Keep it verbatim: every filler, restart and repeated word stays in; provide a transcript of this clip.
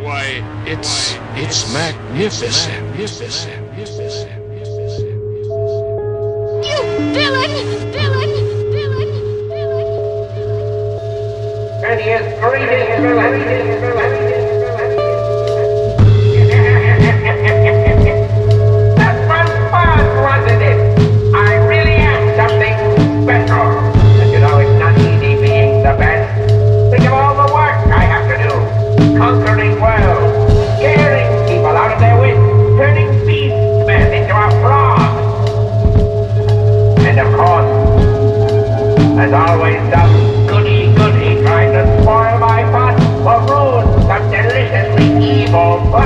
Why, it's it's magnificent. Magnificent. Magnificent. You villain! Villain! Villain! Villain! And he is greatest villain. That was fun, wasn't it? I really am something special. And you know, it's not easy being the best. Think of all the work I have to do. Conquering worlds, scaring people out of their wits, turning beastmen into a frog. And of course, as always, some goody-goody trying to spoil my pot or ruin some deliciously evil fun.